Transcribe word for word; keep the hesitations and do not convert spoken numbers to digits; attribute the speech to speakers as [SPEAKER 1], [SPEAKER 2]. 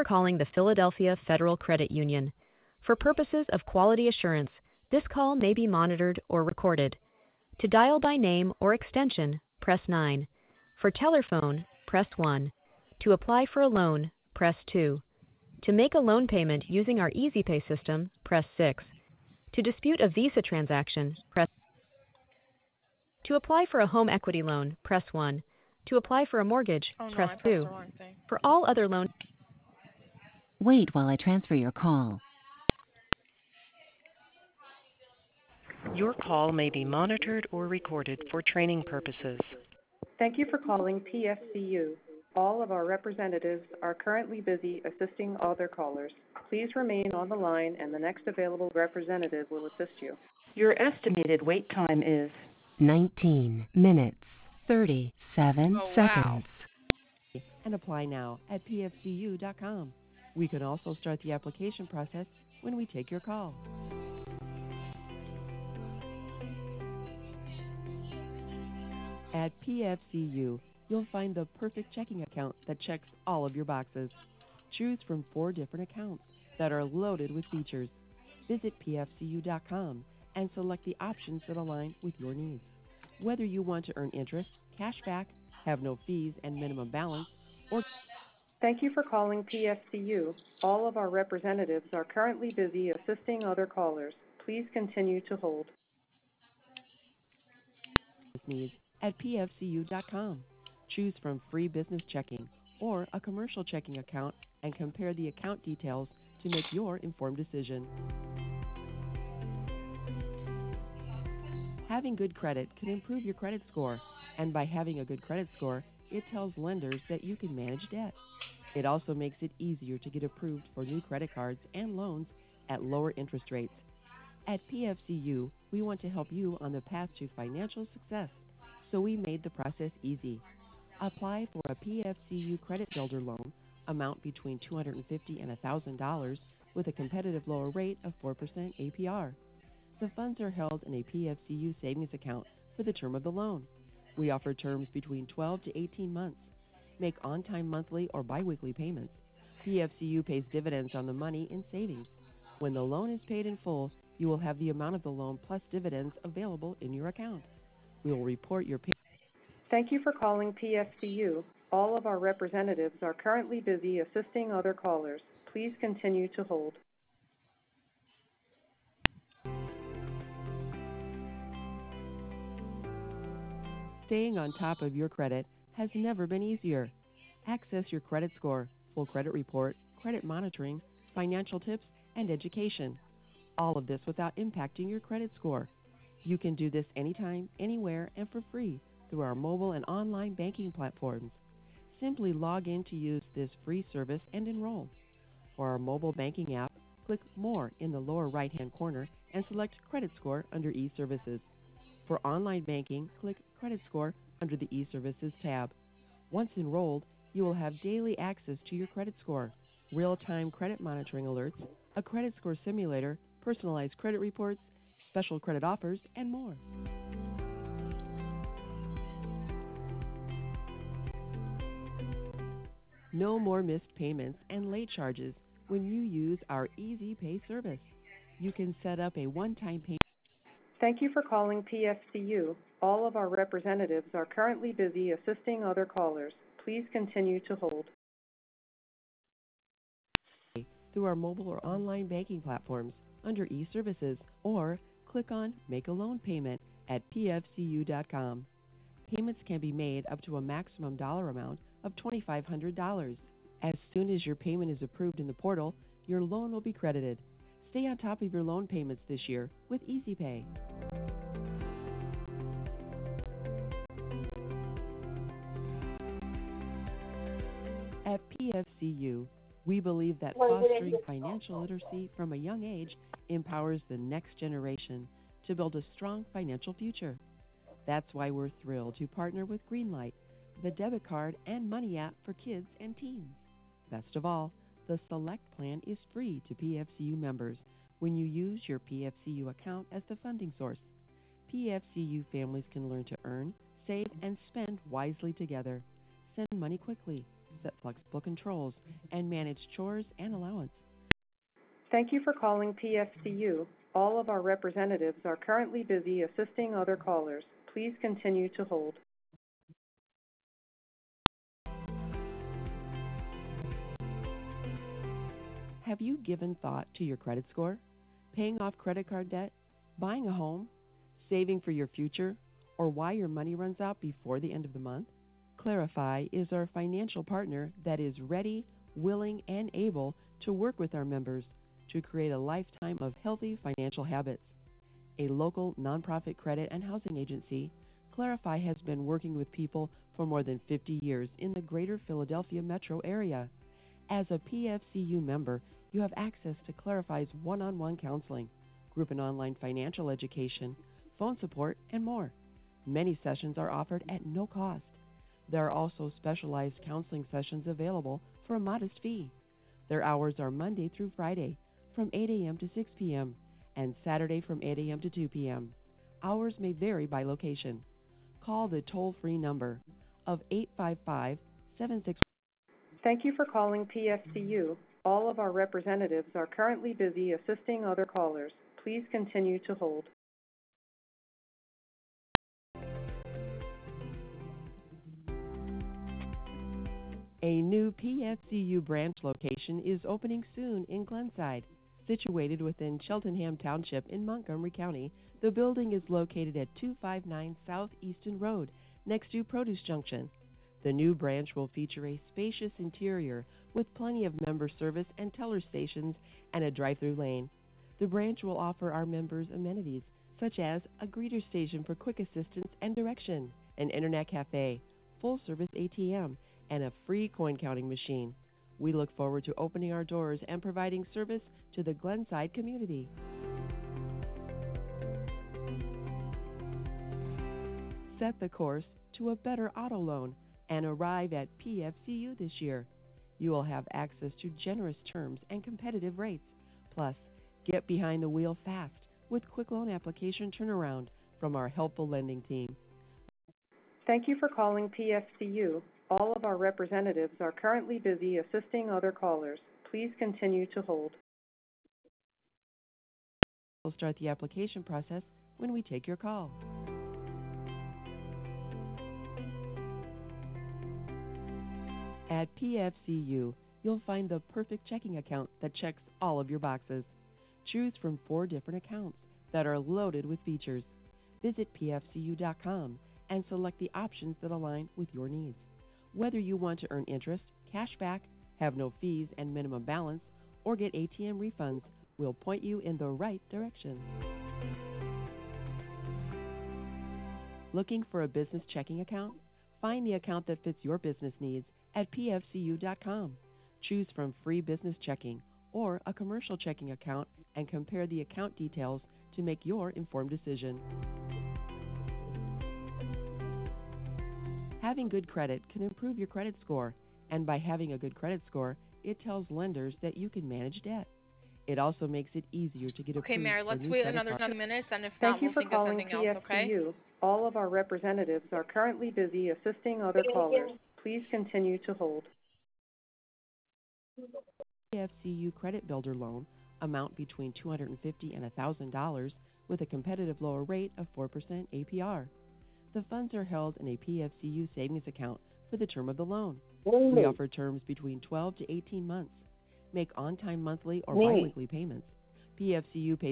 [SPEAKER 1] For calling the Philadelphia Federal Credit Union. For purposes of quality assurance, this call may be monitored or recorded. To dial by name or extension, press nine. For telephone, press one. To apply for a loan, press two. To make a loan payment using our EasyPay system, press six. To dispute a Visa transaction, press To apply for a home equity loan, press one. To apply for a mortgage,
[SPEAKER 2] Oh no,
[SPEAKER 1] press
[SPEAKER 2] I pressed
[SPEAKER 1] two.
[SPEAKER 2] the wrong thing.
[SPEAKER 1] For all other loan
[SPEAKER 3] Wait while I transfer your call.
[SPEAKER 4] Your call may be monitored or recorded for training purposes.
[SPEAKER 5] Thank you for calling P F C U. All of our representatives are currently busy assisting other callers. Please remain on the line and the next available representative will assist you. Your estimated wait time is
[SPEAKER 3] nineteen minutes, thirty-seven
[SPEAKER 2] Oh wow.
[SPEAKER 3] seconds. And apply now at P F C U dot com. We can also start the application process when we take your call. At P F C U, you'll find the perfect checking account that checks all of your boxes. Choose from four different accounts that are loaded with features. Visit P F C U dot com and select the options that align with your needs. Whether you want to earn interest, cash back, have no fees and minimum balance, or Thank you for calling P F C U. All of our representatives are currently busy assisting other callers. Please continue to hold. Needs at P F C U dot com. Choose from free business checking or a commercial checking account and compare the account details to make your informed decision. Having good credit can improve your credit score, and by having a good credit score, it tells lenders that you can manage debt. It also makes it easier to get approved for new credit cards and loans at lower interest rates. At P F C U, we want to help you on the path to financial success, so we made the process easy. Apply for a P F C U Credit Builder loan, amount between two hundred fifty dollars and one thousand dollars, with a competitive lower rate of four percent A P R. The funds are held in a P F C U savings account for the term of the loan. We offer terms between twelve to eighteen months. Make on-time monthly or biweekly payments. P F C U pays dividends on the money in savings. When the loan is paid in full, you will have the amount of the loan plus dividends available in your account. We will report your pay. Thank you for calling P F C U. All of our representatives are currently busy assisting other callers. Please continue to hold. Staying on top of your credit has never been easier. Access your credit score, full credit report, credit monitoring, financial tips, and education. All of this without impacting your credit score. You can do this anytime, anywhere, and for free through our mobile and online banking platforms. Simply log in to use this free service and enroll. For our mobile banking app, click More in the lower right-hand corner and select Credit Score under eServices. For online banking, click Credit Score under the eServices tab. Once enrolled, you will have daily access to your credit score, real-time credit monitoring alerts, a credit score simulator, personalized credit reports, special credit offers, and more. No more missed payments and late charges when you use our Easy Pay service. You can set up a one-time payment. Thank you for calling P F C U. All of our representatives are currently busy assisting other callers. Please continue to hold. Through our mobile or online banking platforms under eServices, or click on Make a Loan Payment at P F C U dot com. Payments can be made up to a maximum dollar amount of two thousand five hundred dollars. As soon as your payment is approved in the portal, your loan will be credited. Stay on top of your loan payments this year with EasyPay. At P F C U, we believe that fostering financial literacy from a young age empowers the next generation to build a strong financial future. That's why we're thrilled to partner with Greenlight, the debit card and money app for kids and teens. Best of all, the Select plan is free to P F C U members when you use your P F C U account as the funding source. P F C U families can learn to earn, save, and spend wisely together. Send money quickly. set flexible controls, and manage chores and allowance.
[SPEAKER 5] Thank you for calling P F C U. All of our representatives are currently busy assisting other callers. Please continue to hold.
[SPEAKER 3] Have you given thought to your credit score? Paying off credit card debt? Buying a home? Saving for your future? Or why your money runs out before the end of the month? Clarify is our financial partner that is ready, willing, and able to work with our members to create a lifetime of healthy financial habits. A local nonprofit credit and housing agency, Clarify has been working with people for more than fifty years in the greater Philadelphia metro area. As a P F C U member, you have access to Clarify's one-on-one counseling, group and online financial education, phone support, and more. Many sessions are offered at no cost. There are also specialized counseling sessions available for a modest fee. Their hours are Monday through Friday from eight a.m. to six p.m. and Saturday from eight a.m. to two p.m. Hours may vary by location. Call the toll-free number of eight five five, seven six one.
[SPEAKER 5] Thank you for calling P F C U. All of our representatives are currently busy assisting other callers. Please continue to hold.
[SPEAKER 3] A new P F C U branch location is opening soon in Glenside. Situated within Cheltenham Township in Montgomery County, the building is located at two fifty-nine South Easton Road, next to Produce Junction. The new branch will feature a spacious interior with plenty of member service and teller stations and a drive-through lane. The branch will offer our members amenities such as a greeter station for quick assistance and direction, an internet cafe, full-service A T M, and a free coin counting machine. We look forward to opening our doors and providing service to the Glenside community. Set the course to a better auto loan and arrive at P F C U this year. You will have access to generous terms and competitive rates. Plus, get behind the wheel fast with quick loan application turnaround from our helpful lending team.
[SPEAKER 5] Thank you for calling P F C U. All of our representatives are currently busy assisting other callers. Please continue to hold.
[SPEAKER 3] We'll start the application process when we take your call. At P F C U, you'll find the perfect checking account that checks all of your boxes. Choose from four different accounts that are loaded with features. Visit P F C U dot com and select the options that align with your needs. Whether you want to earn interest, cash back, have no fees and minimum balance, or get A T M refunds, we'll point you in the right direction. Looking for a business checking account? Find the account that fits your business needs at P F C U dot com. Choose from free business checking or a commercial checking account and compare the account details to make your informed decision. Having good credit can improve your credit score, and by having a good credit score, it tells lenders that you can manage debt. It also makes it easier to get
[SPEAKER 2] Okay,
[SPEAKER 3] approved
[SPEAKER 2] Mary,
[SPEAKER 3] for
[SPEAKER 2] let's
[SPEAKER 3] new
[SPEAKER 2] wait
[SPEAKER 3] credit
[SPEAKER 2] another
[SPEAKER 3] cards.
[SPEAKER 2] two minutes, and if
[SPEAKER 5] Thank
[SPEAKER 2] not,
[SPEAKER 5] you
[SPEAKER 2] we'll
[SPEAKER 5] for
[SPEAKER 2] think of
[SPEAKER 5] calling
[SPEAKER 2] something else, okay?
[SPEAKER 5] P F C U. All of our representatives are currently busy assisting other callers. Please continue to hold.
[SPEAKER 3] P F C U Credit Builder loan amount between two hundred fifty dollars and one thousand dollars with a competitive lower rate of four percent A P R. The funds are held in a P F C U savings account for the term of the loan. We offer terms between twelve to eighteen months. Make on-time monthly or biweekly payments. P F C U pays